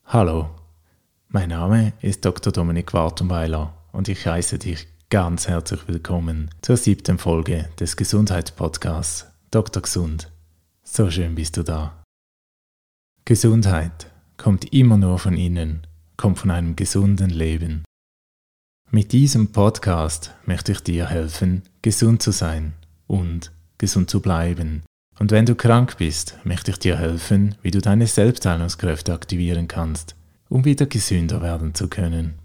Hallo, mein Name ist Dr. Dominik Wartenweiler und ich heiße dich ganz herzlich willkommen zur 7. Folge des Gesundheitspodcasts Dr. Gesund. So schön bist du da. Gesundheit kommt immer nur von innen, kommt von einem gesunden Leben. Mit diesem Podcast möchte ich dir helfen, gesund zu sein und gesund zu bleiben. Und wenn du krank bist, möchte ich dir helfen, wie du deine Selbstheilungskräfte aktivieren kannst, um wieder gesünder werden zu können.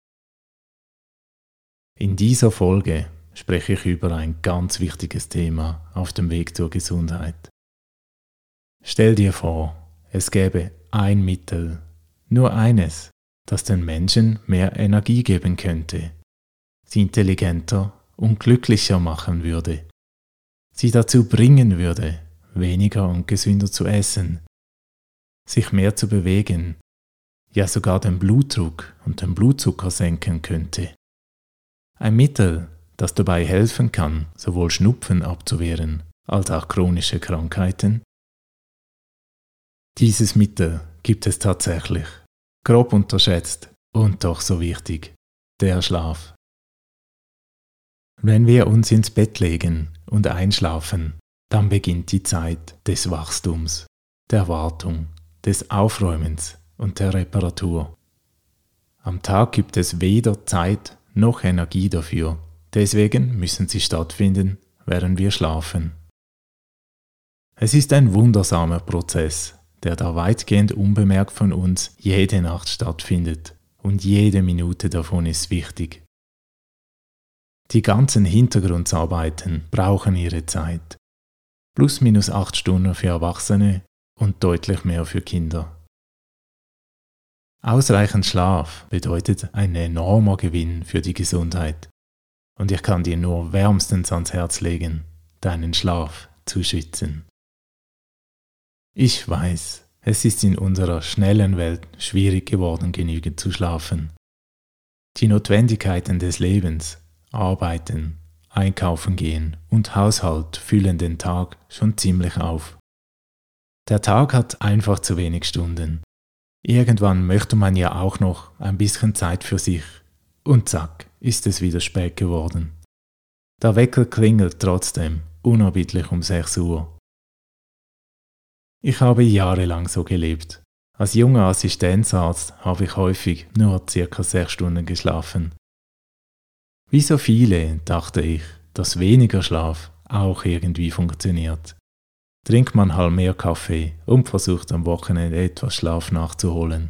In dieser Folge spreche ich über ein ganz wichtiges Thema auf dem Weg zur Gesundheit. Stell dir vor, es gäbe ein Mittel, nur eines, das den Menschen mehr Energie geben könnte, sie intelligenter und glücklicher machen würde, sie dazu bringen würde, weniger und gesünder zu essen, sich mehr zu bewegen, ja sogar den Blutdruck und den Blutzucker senken könnte. Ein Mittel, das dabei helfen kann, sowohl Schnupfen abzuwehren als auch chronische Krankheiten. Dieses Mittel gibt es tatsächlich, grob unterschätzt und doch so wichtig, der Schlaf. Wenn wir uns ins Bett legen und einschlafen, dann beginnt die Zeit des Wachstums, der Wartung, des Aufräumens und der Reparatur. Am Tag gibt es weder Zeit noch Energie dafür, deswegen müssen sie stattfinden, während wir schlafen. Es ist ein wundersamer Prozess, der da weitgehend unbemerkt von uns jede Nacht stattfindet und jede Minute davon ist wichtig. Die ganzen Hintergrundarbeiten brauchen ihre Zeit. Plus minus 8 Stunden für Erwachsene und deutlich mehr für Kinder. Ausreichend Schlaf bedeutet ein enormer Gewinn für die Gesundheit. Und ich kann dir nur wärmstens ans Herz legen, deinen Schlaf zu schützen. Ich weiß, es ist in unserer schnellen Welt schwierig geworden, genügend zu schlafen. Die Notwendigkeiten des Lebens, Arbeiten, Einkaufen gehen und Haushalt füllen den Tag schon ziemlich auf. Der Tag hat einfach zu wenig Stunden. Irgendwann möchte man ja auch noch ein bisschen Zeit für sich. Und zack, ist es wieder spät geworden. Der Wecker klingelt trotzdem, unerbittlich um 6 Uhr. Ich habe jahrelang so gelebt. Als junger Assistenzarzt habe ich häufig nur ca. 6 Stunden geschlafen. Wie so viele dachte ich, dass weniger Schlaf auch irgendwie funktioniert. Trinkt man halt mehr Kaffee und versucht am Wochenende etwas Schlaf nachzuholen.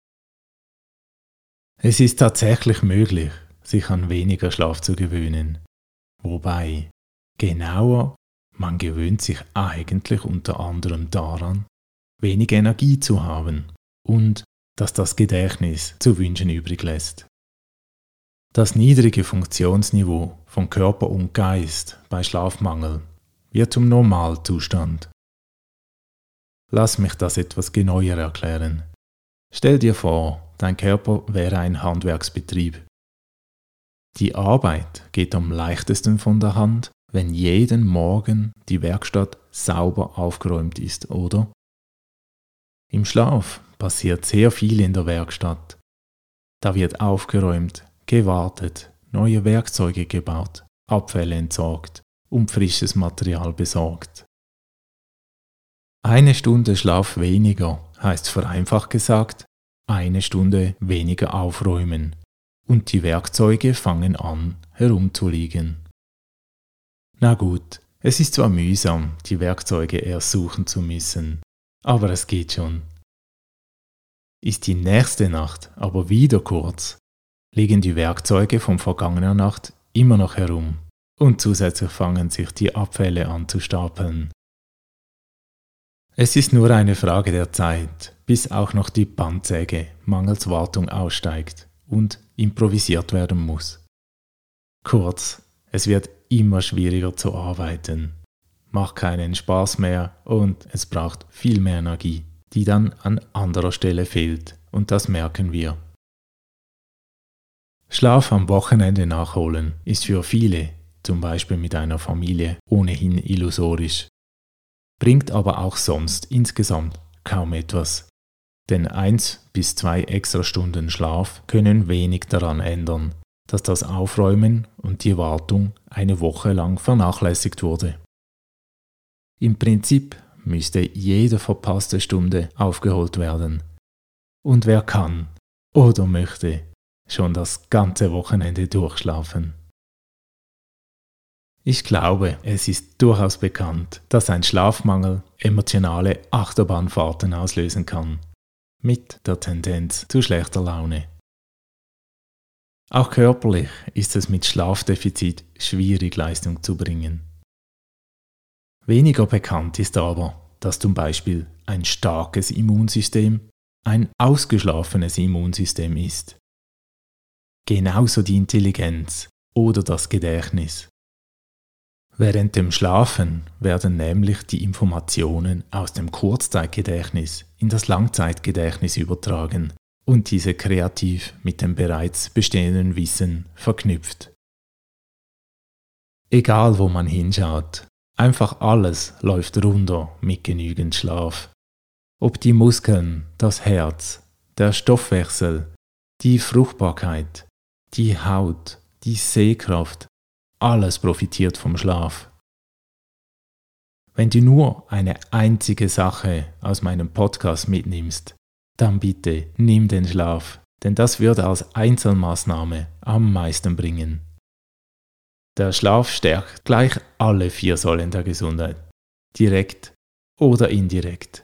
Es ist tatsächlich möglich, sich an weniger Schlaf zu gewöhnen. Wobei, genauer, man gewöhnt sich eigentlich unter anderem daran, wenig Energie zu haben und dass das Gedächtnis zu wünschen übrig lässt. Das niedrige Funktionsniveau von Körper und Geist bei Schlafmangel wird zum Normalzustand. Lass mich das etwas genauer erklären. Stell dir vor, dein Körper wäre ein Handwerksbetrieb. Die Arbeit geht am leichtesten von der Hand, wenn jeden Morgen die Werkstatt sauber aufgeräumt ist, oder? Im Schlaf passiert sehr viel in der Werkstatt. Da wird aufgeräumt, gewartet, neue Werkzeuge gebaut, Abfälle entsorgt und frisches Material besorgt. 1 Stunde Schlaf weniger heißt vereinfacht gesagt, 1 Stunde weniger aufräumen und die Werkzeuge fangen an herumzuliegen. Na gut, es ist zwar mühsam, die Werkzeuge erst suchen zu müssen, aber es geht schon. Ist die nächste Nacht aber wieder kurz, liegen die Werkzeuge von vergangener Nacht immer noch herum und zusätzlich fangen sich die Abfälle an zu stapeln. Es ist nur eine Frage der Zeit, bis auch noch die Bandsäge mangels Wartung aussteigt und improvisiert werden muss. Kurz, es wird immer schwieriger zu arbeiten, macht keinen Spaß mehr und es braucht viel mehr Energie, die dann an anderer Stelle fehlt und das merken wir. Schlaf am Wochenende nachholen ist für viele, zum Beispiel mit einer Familie, ohnehin illusorisch, bringt aber auch sonst insgesamt kaum etwas. Denn 1 bis 2 extra Stunden Schlaf können wenig daran ändern, dass das Aufräumen und die Wartung eine Woche lang vernachlässigt wurde. Im Prinzip müsste jede verpasste Stunde aufgeholt werden. Und wer kann oder möchte schon das ganze Wochenende durchschlafen? Ich glaube, es ist durchaus bekannt, dass ein Schlafmangel emotionale Achterbahnfahrten auslösen kann, mit der Tendenz zu schlechter Laune. Auch körperlich ist es mit Schlafdefizit schwierig, Leistung zu bringen. Weniger bekannt ist aber, dass zum Beispiel ein starkes Immunsystem ein ausgeschlafenes Immunsystem ist. Genauso die Intelligenz oder das Gedächtnis. Während dem Schlafen werden nämlich die Informationen aus dem Kurzzeitgedächtnis in das Langzeitgedächtnis übertragen und diese kreativ mit dem bereits bestehenden Wissen verknüpft. Egal wo man hinschaut, einfach alles läuft runter mit genügend Schlaf. Ob die Muskeln, das Herz, der Stoffwechsel, die Fruchtbarkeit, die Haut, die Sehkraft, alles profitiert vom Schlaf. Wenn du nur eine einzige Sache aus meinem Podcast mitnimmst, dann bitte nimm den Schlaf, denn das würde als Einzelmaßnahme am meisten bringen. Der Schlaf stärkt gleich alle 4 Säulen der Gesundheit, direkt oder indirekt.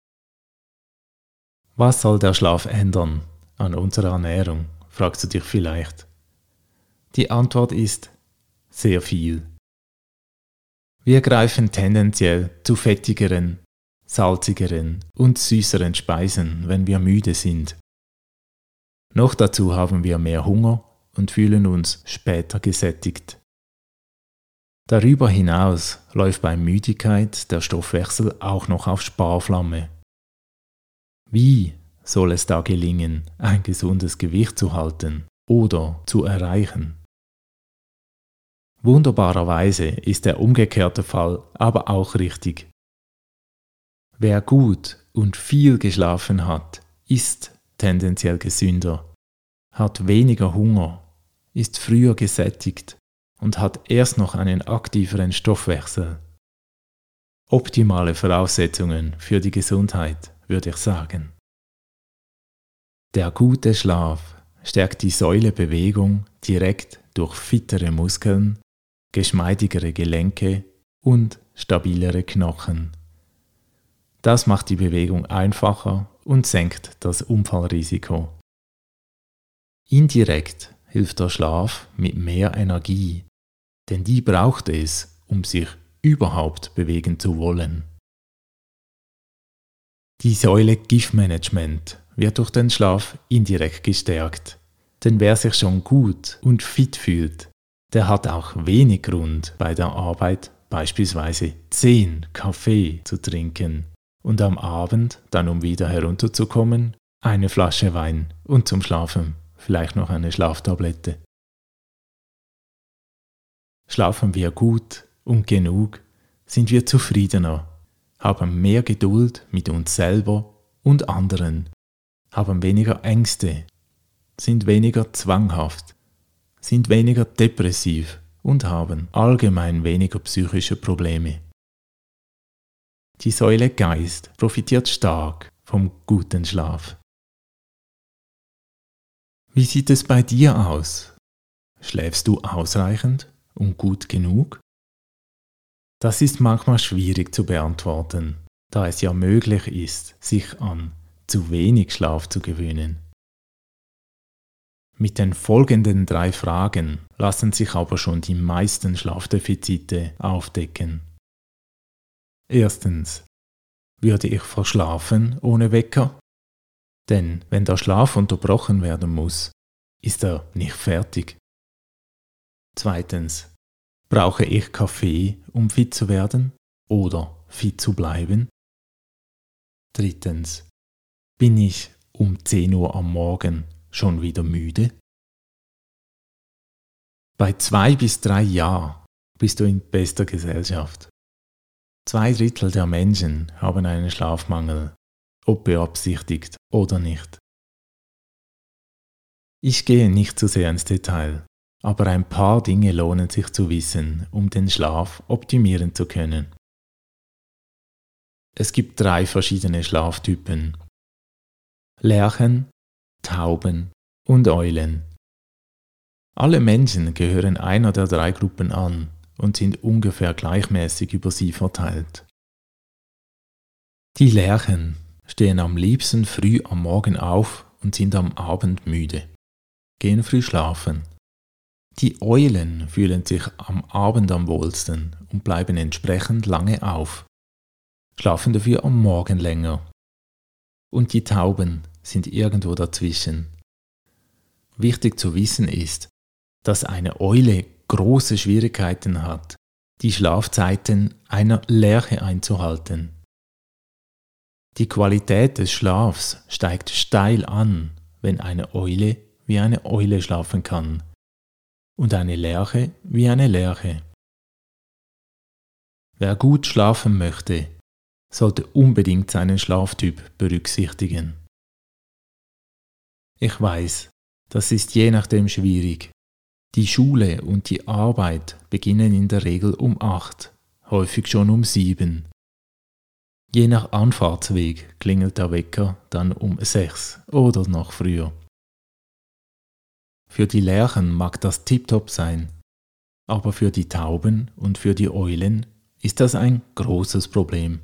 Was soll der Schlaf ändern an unserer Ernährung, fragst du dich vielleicht. Die Antwort ist sehr viel. Wir greifen tendenziell zu fettigeren, salzigeren und süßeren Speisen, wenn wir müde sind. Noch dazu haben wir mehr Hunger und fühlen uns später gesättigt. Darüber hinaus läuft bei Müdigkeit der Stoffwechsel auch noch auf Sparflamme. Wie soll es da gelingen, ein gesundes Gewicht zu halten oder zu erreichen? Wunderbarerweise ist der umgekehrte Fall aber auch richtig. Wer gut und viel geschlafen hat, ist tendenziell gesünder, hat weniger Hunger, ist früher gesättigt und hat erst noch einen aktiveren Stoffwechsel. Optimale Voraussetzungen für die Gesundheit, würde ich sagen. Der gute Schlaf stärkt die Säule Bewegung direkt durch fittere Muskeln, geschmeidigere Gelenke und stabilere Knochen. Das macht die Bewegung einfacher und senkt das Unfallrisiko. Indirekt hilft der Schlaf mit mehr Energie, denn die braucht es, um sich überhaupt bewegen zu wollen. Die Säule Giftmanagement wird durch den Schlaf indirekt gestärkt, denn wer sich schon gut und fit fühlt, der hat auch wenig Grund bei der Arbeit beispielsweise 10 Kaffee zu trinken und am Abend dann, um wieder herunterzukommen, eine Flasche Wein und zum Schlafen vielleicht noch eine Schlaftablette. Schlafen wir gut und genug, sind wir zufriedener, haben mehr Geduld mit uns selber und anderen, haben weniger Ängste, sind weniger zwanghaft, sind weniger depressiv und haben allgemein weniger psychische Probleme. Die Säule Geist profitiert stark vom guten Schlaf. Wie sieht es bei dir aus? Schläfst du ausreichend und gut genug? Das ist manchmal schwierig zu beantworten, da es ja möglich ist, sich an zu wenig Schlaf zu gewöhnen. Mit den folgenden 3 Fragen lassen sich aber schon die meisten Schlafdefizite aufdecken. Erstens: Würde ich verschlafen ohne Wecker? Denn wenn der Schlaf unterbrochen werden muss, ist er nicht fertig. Zweitens: Brauche ich Kaffee, um fit zu werden oder fit zu bleiben? Drittens: Bin ich um 10 Uhr am Morgen schon wieder müde? Bei 2 bis 3 Ja bist du in bester Gesellschaft. 2/3 der Menschen haben einen Schlafmangel ob beabsichtigt oder nicht. Ich gehe nicht zu sehr ins Detail, aber ein paar Dinge lohnen sich zu wissen, um den Schlaf optimieren zu können. Es gibt 3 verschiedene Schlaftypen: Lerchen, Tauben und Eulen. Alle Menschen gehören einer der 3 Gruppen an und sind ungefähr gleichmäßig über sie verteilt. Die Lerchen stehen am liebsten früh am Morgen auf und sind am Abend müde, gehen früh schlafen. Die Eulen fühlen sich am Abend am wohlsten und bleiben entsprechend lange auf, schlafen dafür am Morgen länger. Und die Tauben sind irgendwo dazwischen. Wichtig zu wissen ist, dass eine Eule große Schwierigkeiten hat, die Schlafzeiten einer Lerche einzuhalten. Die Qualität des Schlafs steigt steil an, wenn eine Eule wie eine Eule schlafen kann und eine Lerche wie eine Lerche. Wer gut schlafen möchte, sollte unbedingt seinen Schlaftyp berücksichtigen. Ich weiß, das ist je nachdem schwierig. Die Schule und die Arbeit beginnen in der Regel um 8, häufig schon um 7. Je nach Anfahrtsweg klingelt der Wecker dann um 6 oder noch früher. Für die Lerchen mag das tiptop sein, aber für die Tauben und für die Eulen ist das ein großes Problem.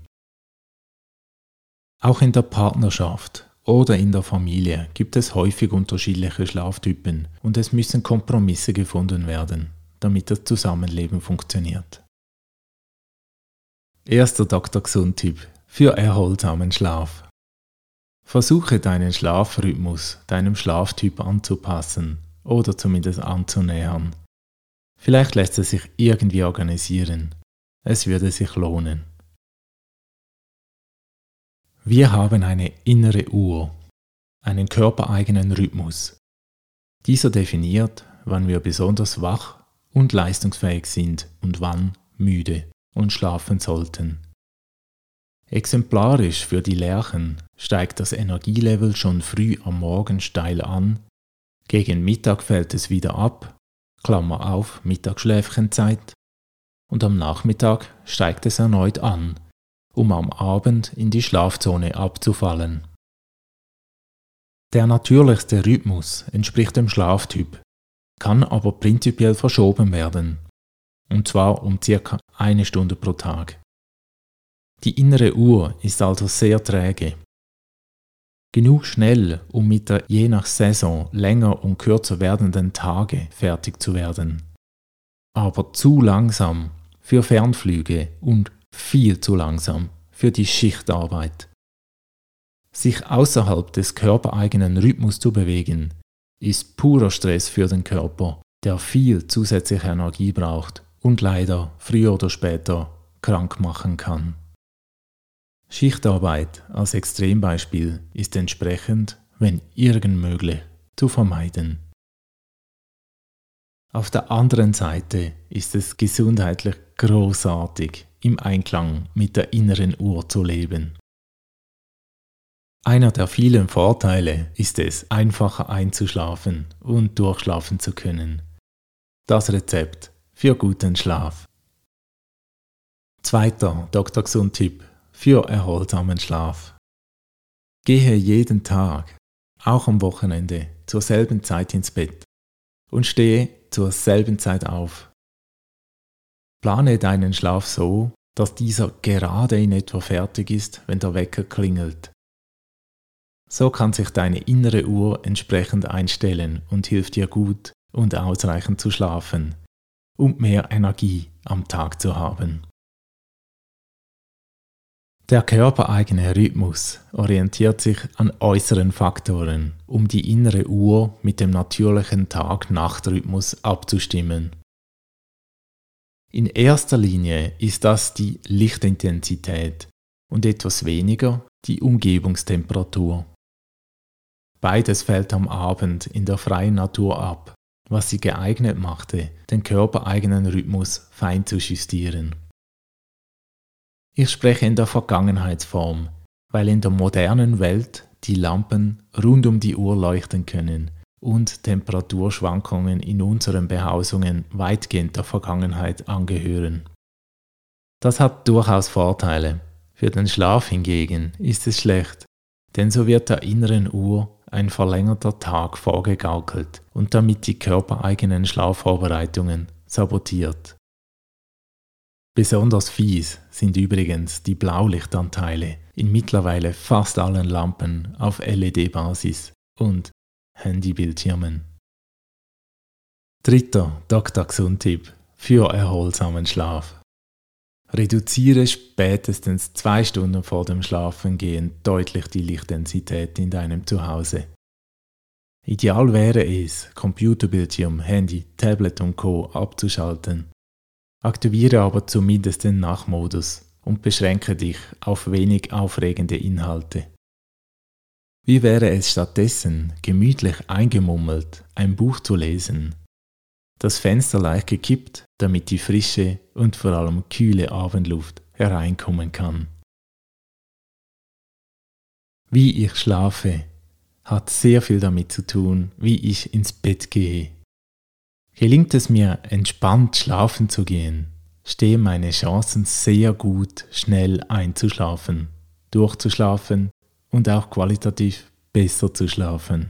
Auch in der Partnerschaft oder in der Familie gibt es häufig unterschiedliche Schlaftypen und es müssen Kompromisse gefunden werden, damit das Zusammenleben funktioniert. Erster Dr. Gesund-Tipp für erholsamen Schlaf. Versuche deinen Schlafrhythmus deinem Schlaftyp anzupassen oder zumindest anzunähern. Vielleicht lässt es sich irgendwie organisieren. Es würde sich lohnen. Wir haben eine innere Uhr, einen körpereigenen Rhythmus. Dieser definiert, wann wir besonders wach und leistungsfähig sind und wann müde und schlafen sollten. Exemplarisch für die Lerchen steigt das Energielevel schon früh am Morgen steil an, gegen Mittag fällt es wieder ab, Klammer auf, Mittagsschläfchenzeit, und am Nachmittag steigt es erneut an, um am Abend in die Schlafzone abzufallen. Der natürlichste Rhythmus entspricht dem Schlaftyp, kann aber prinzipiell verschoben werden, und zwar um ca. 1 Stunde pro Tag. Die innere Uhr ist also sehr träge. Genug schnell, um mit der je nach Saison länger und kürzer werdenden Tage fertig zu werden. Aber zu langsam für Fernflüge und viel zu langsam für die Schichtarbeit. Sich außerhalb des körpereigenen Rhythmus zu bewegen, ist purer Stress für den Körper, der viel zusätzliche Energie braucht und leider früher oder später krank machen kann. Schichtarbeit als Extrembeispiel ist entsprechend, wenn irgend möglich, zu vermeiden. Auf der anderen Seite ist es gesundheitlich großartig, im Einklang mit der inneren Uhr zu leben. Einer der vielen Vorteile ist es, einfacher einzuschlafen und durchschlafen zu können. Das Rezept für guten Schlaf. Zweiter Dr. Gesund-Tipp für erholsamen Schlaf. Gehe jeden Tag, auch am Wochenende, zur selben Zeit ins Bett und stehe zur selben Zeit auf. Plane deinen Schlaf so, dass dieser gerade in etwa fertig ist, wenn der Wecker klingelt. So kann sich deine innere Uhr entsprechend einstellen und hilft dir gut und ausreichend zu schlafen und mehr Energie am Tag zu haben. Der körpereigene Rhythmus orientiert sich an äußeren Faktoren, um die innere Uhr mit dem natürlichen Tag-Nacht-Rhythmus abzustimmen. In erster Linie ist das die Lichtintensität und etwas weniger die Umgebungstemperatur. Beides fällt am Abend in der freien Natur ab, was sie geeignet machte, den körpereigenen Rhythmus fein zu justieren. Ich spreche in der Vergangenheitsform, weil in der modernen Welt die Lampen rund um die Uhr leuchten können und Temperaturschwankungen in unseren Behausungen weitgehend der Vergangenheit angehören. Das hat durchaus Vorteile. Für den Schlaf hingegen ist es schlecht, denn so wird der inneren Uhr ein verlängerter Tag vorgegaukelt und damit die körpereigenen Schlafvorbereitungen sabotiert. Besonders fies sind übrigens die Blaulichtanteile in mittlerweile fast allen Lampen auf LED-Basis und Handybildschirmen. Dritter Dr. Gesund-Tipp für erholsamen Schlaf. Reduziere spätestens 2 Stunden vor dem Schlafengehen deutlich die Lichtintensität in deinem Zuhause. Ideal wäre es, Computerbildschirm, Handy, Tablet und Co. abzuschalten. Aktiviere aber zumindest den Nachtmodus und beschränke dich auf wenig aufregende Inhalte. Wie wäre es stattdessen, gemütlich eingemummelt ein Buch zu lesen? Das Fenster leicht gekippt, damit die frische und vor allem kühle Abendluft hereinkommen kann. Wie ich schlafe, hat sehr viel damit zu tun, wie ich ins Bett gehe. Gelingt es mir, entspannt schlafen zu gehen, stehen meine Chancen sehr gut, schnell einzuschlafen, durchzuschlafen und auch qualitativ besser zu schlafen.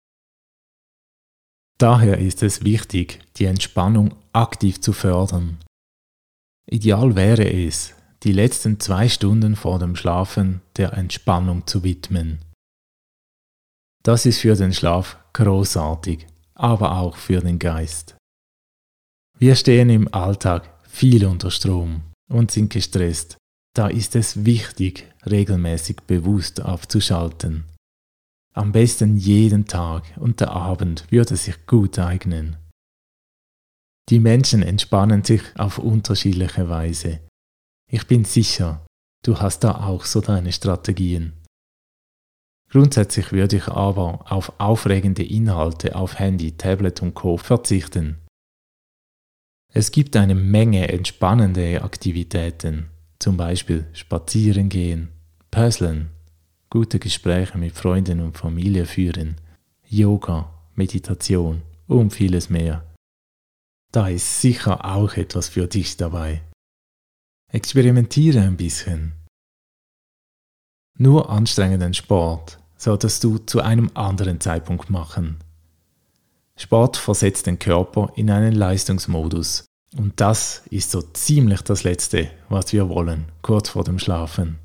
Daher ist es wichtig, die Entspannung aktiv zu fördern. Ideal wäre es, die letzten 2 Stunden vor dem Schlafen der Entspannung zu widmen. Das ist für den Schlaf großartig, aber auch für den Geist. Wir stehen im Alltag viel unter Strom und sind gestresst. Da ist es wichtig, regelmäßig bewusst abzuschalten. Am besten jeden Tag und der Abend würde sich gut eignen. Die Menschen entspannen sich auf unterschiedliche Weise. Ich bin sicher, du hast da auch so deine Strategien. Grundsätzlich würde ich aber auf aufregende Inhalte auf Handy, Tablet und Co. verzichten. Es gibt eine Menge entspannende Aktivitäten, zum Beispiel spazieren gehen, puzzeln, gute Gespräche mit Freunden und Familie führen, Yoga, Meditation und vieles mehr. Da ist sicher auch etwas für dich dabei. Experimentiere ein bisschen. Nur anstrengenden Sport solltest du zu einem anderen Zeitpunkt machen. Sport versetzt den Körper in einen Leistungsmodus und das ist so ziemlich das Letzte, was wir wollen, kurz vor dem Schlafen.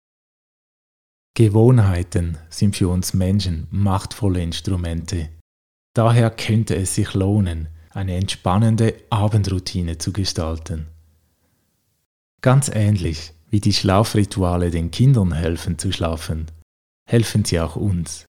Gewohnheiten sind für uns Menschen machtvolle Instrumente. Daher könnte es sich lohnen, eine entspannende Abendroutine zu gestalten. Ganz ähnlich wie die Schlafrituale den Kindern helfen zu schlafen, helfen sie auch uns.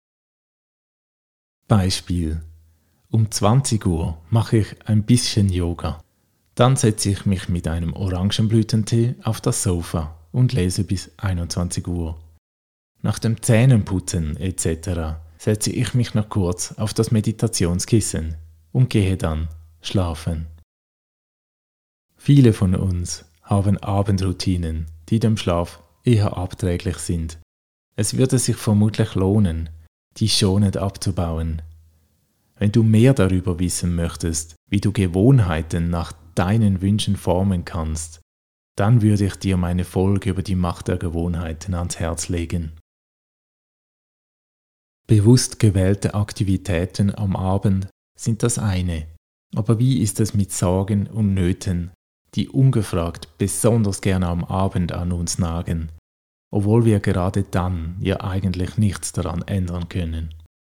Beispiel: Um 20 Uhr mache ich ein bisschen Yoga. Dann setze ich mich mit einem Orangenblütentee auf das Sofa und lese bis 21 Uhr. Nach dem Zähnenputzen etc. setze ich mich noch kurz auf das Meditationskissen und gehe dann schlafen. Viele von uns haben Abendroutinen, die dem Schlaf eher abträglich sind. Es würde sich vermutlich lohnen, die schonend abzubauen. Wenn du mehr darüber wissen möchtest, wie du Gewohnheiten nach deinen Wünschen formen kannst, dann würde ich dir meine Folge über die Macht der Gewohnheiten ans Herz legen. Bewusst gewählte Aktivitäten am Abend sind das eine, aber wie ist es mit Sorgen und Nöten, die ungefragt besonders gerne am Abend an uns nagen, obwohl wir gerade dann ja eigentlich nichts daran ändern können?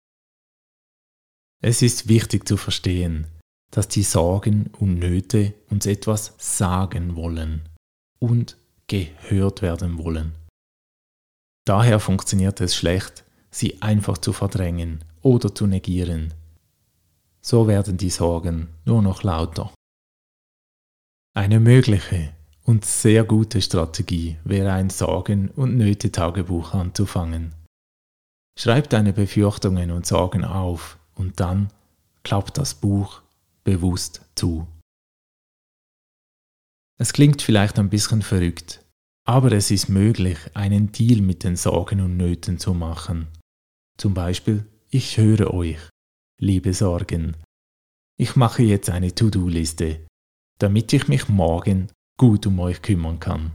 Es ist wichtig zu verstehen, dass die Sorgen und Nöte uns etwas sagen wollen und gehört werden wollen. Daher funktioniert es schlecht, sie einfach zu verdrängen oder zu negieren. So werden die Sorgen nur noch lauter. Eine mögliche und sehr gute Strategie wäre ein Sorgen- und Nöte-Tagebuch anzufangen. Schreib deine Befürchtungen und Sorgen auf und dann klapp das Buch bewusst zu. Es klingt vielleicht ein bisschen verrückt, Aber es ist möglich, einen Deal mit den Sorgen und Nöten zu machen. Zum Beispiel, ich höre euch, liebe Sorgen. Ich mache jetzt eine To-Do-Liste, damit ich mich morgen gut um euch kümmern kann.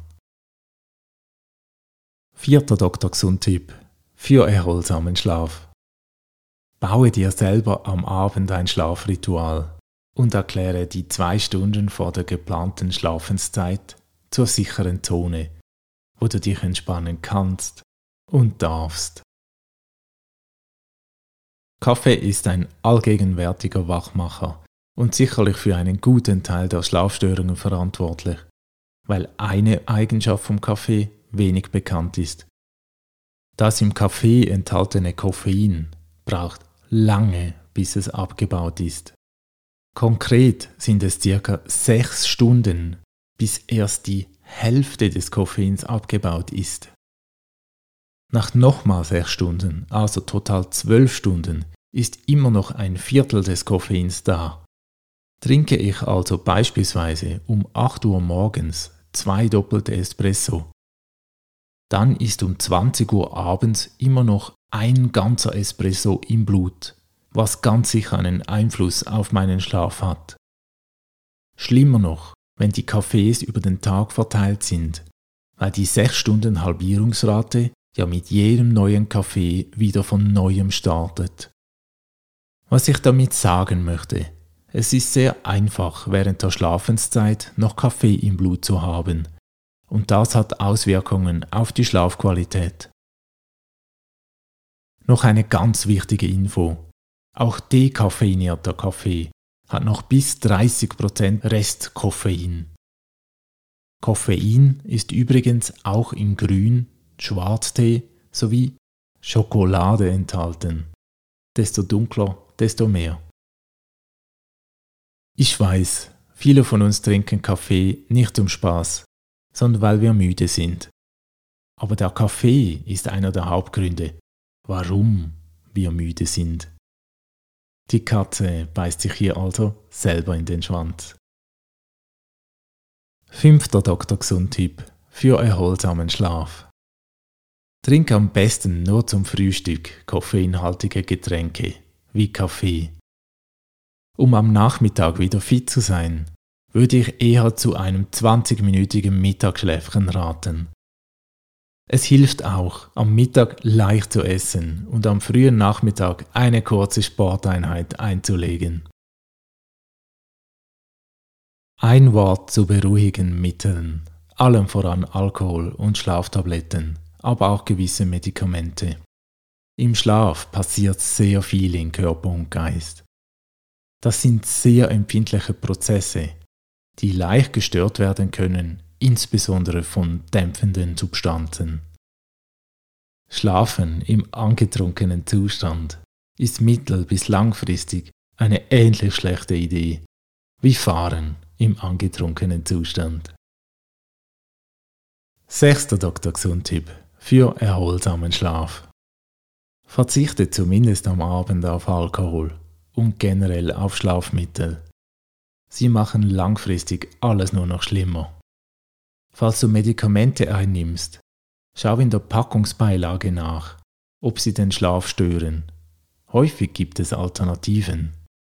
4. Dr. Gesund-Tipp für erholsamen Schlaf. Baue dir selber am Abend ein Schlafritual und erkläre die 2 Stunden vor der geplanten Schlafenszeit zur sicheren Zone, wo du dich entspannen kannst und darfst. Kaffee ist ein allgegenwärtiger Wachmacher und sicherlich für einen guten Teil der Schlafstörungen verantwortlich, weil eine Eigenschaft vom Kaffee wenig bekannt ist. Das im Kaffee enthaltene Koffein braucht lange, bis es abgebaut ist. Konkret sind es ca. 6 Stunden, bis erst die Hälfte des Koffeins abgebaut ist. Nach nochmal 6 Stunden, also total 12 Stunden, ist immer noch ein Viertel des Koffeins da. Trinke ich also beispielsweise um 8 Uhr morgens 2 doppelte Espresso, dann ist um 20 Uhr abends immer noch ein ganzer Espresso im Blut, was ganz sicher einen Einfluss auf meinen Schlaf hat. Schlimmer noch, wenn die Kaffees über den Tag verteilt sind, weil die 6 Stunden Halbierungsrate ja mit jedem neuen Kaffee wieder von neuem startet. Was ich damit sagen möchte, es ist sehr einfach, während der Schlafenszeit noch Kaffee im Blut zu haben. Und das hat Auswirkungen auf die Schlafqualität. Noch eine ganz wichtige Info. Auch dekoffeinierter Kaffee hat noch bis 30% Restkoffein. Koffein ist übrigens auch in Grün, Schwarztee sowie Schokolade enthalten. Desto dunkler, desto mehr. Ich weiß, viele von uns trinken Kaffee nicht zum Spaß, sondern weil wir müde sind. Aber der Kaffee ist einer der Hauptgründe, warum wir müde sind. Die Katze beißt sich hier also selber in den Schwanz. 5. Dr. Gesund-Tipp für erholsamen Schlaf. Trink am besten nur zum Frühstück koffeinhaltige Getränke, wie Kaffee. Um am Nachmittag wieder fit zu sein, würde ich eher zu einem 20-minütigen Mittagsschläfchen raten. Es hilft auch, am Mittag leicht zu essen und am frühen Nachmittag eine kurze Sporteinheit einzulegen. Ein Wort zu beruhigenden Mitteln, allem voran Alkohol und Schlaftabletten, aber auch gewisse Medikamente. Im Schlaf passiert sehr viel in Körper und Geist. Das sind sehr empfindliche Prozesse, die leicht gestört werden können, insbesondere von dämpfenden Substanzen. Schlafen im angetrunkenen Zustand ist mittel- bis langfristig eine ähnlich schlechte Idee wie Fahren im angetrunkenen Zustand. 6. Dr. Gesund-Tipp für erholsamen Schlaf. Verzichte zumindest am Abend auf Alkohol und generell auf Schlafmittel. Sie machen langfristig alles nur noch schlimmer. Falls du Medikamente einnimmst, schau in der Packungsbeilage nach, ob sie den Schlaf stören. Häufig gibt es Alternativen.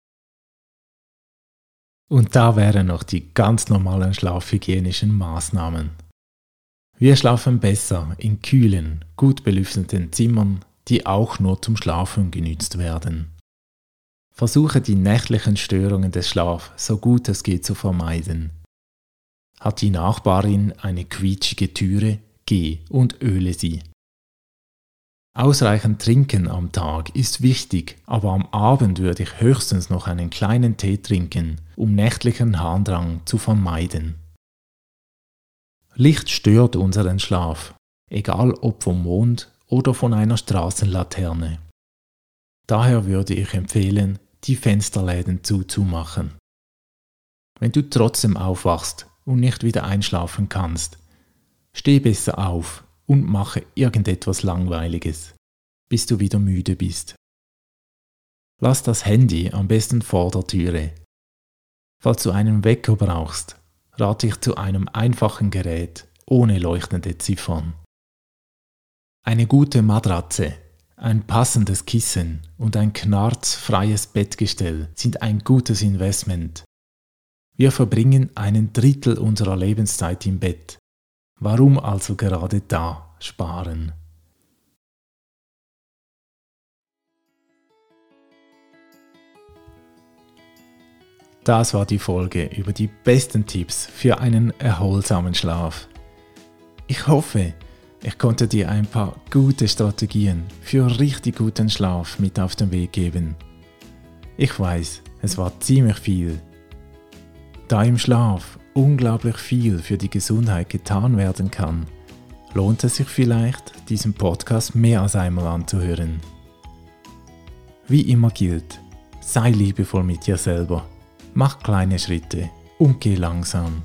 Und da wären noch die ganz normalen schlafhygienischen Maßnahmen. Wir schlafen besser in kühlen, gut belüfteten Zimmern, die auch nur zum Schlafen genützt werden. Versuche die nächtlichen Störungen des Schlafs so gut es geht zu vermeiden. Hat die Nachbarin eine quietschige Türe, geh und öle sie. Ausreichend trinken am Tag ist wichtig, aber am Abend würde ich höchstens noch einen kleinen Tee trinken, um nächtlichen Harndrang zu vermeiden. Licht stört unseren Schlaf, egal ob vom Mond oder von einer Straßenlaterne. Daher würde ich empfehlen, die Fensterläden zuzumachen. Wenn du trotzdem aufwachst und nicht wieder einschlafen kannst, steh besser auf und mache irgendetwas Langweiliges, bis du wieder müde bist. Lass das Handy am besten vor der Türe. Falls du einen Wecker brauchst, rate ich zu einem einfachen Gerät ohne leuchtende Ziffern. Eine gute Matratze, ein passendes Kissen und ein knarzfreies Bettgestell sind ein gutes Investment. Wir verbringen 1/3 unserer Lebenszeit im Bett. Warum also gerade da sparen? Das war die Folge über die besten Tipps für einen erholsamen Schlaf. Ich hoffe, ich konnte dir ein paar gute Strategien für richtig guten Schlaf mit auf den Weg geben. Ich weiß, es war ziemlich viel. Da im Schlaf unglaublich viel für die Gesundheit getan werden kann, lohnt es sich vielleicht, diesen Podcast mehr als einmal anzuhören. Wie immer gilt, sei liebevoll mit dir selber, mach kleine Schritte und geh langsam.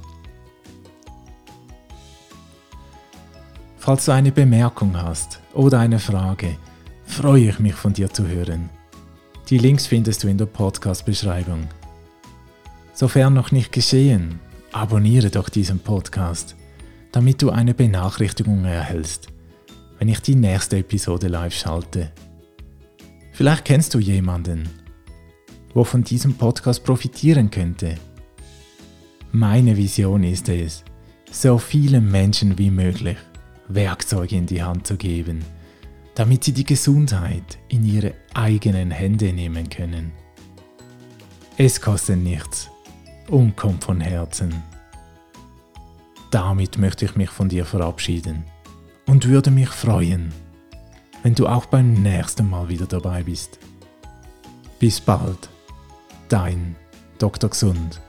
Falls du eine Bemerkung hast oder eine Frage, freue ich mich von dir zu hören. Die Links findest du in der Podcast-Beschreibung. Sofern noch nicht geschehen, abonniere doch diesen Podcast, damit du eine Benachrichtigung erhältst, wenn ich die nächste Episode live schalte. Vielleicht kennst du jemanden, der von diesem Podcast profitieren könnte. Meine Vision ist es, so vielen Menschen wie möglich Werkzeuge in die Hand zu geben, damit sie die Gesundheit in ihre eigenen Hände nehmen können. Es kostet nichts und kommt von Herzen. Damit möchte ich mich von dir verabschieden und würde mich freuen, wenn du auch beim nächsten Mal wieder dabei bist. Bis bald, dein Dr. Gesund.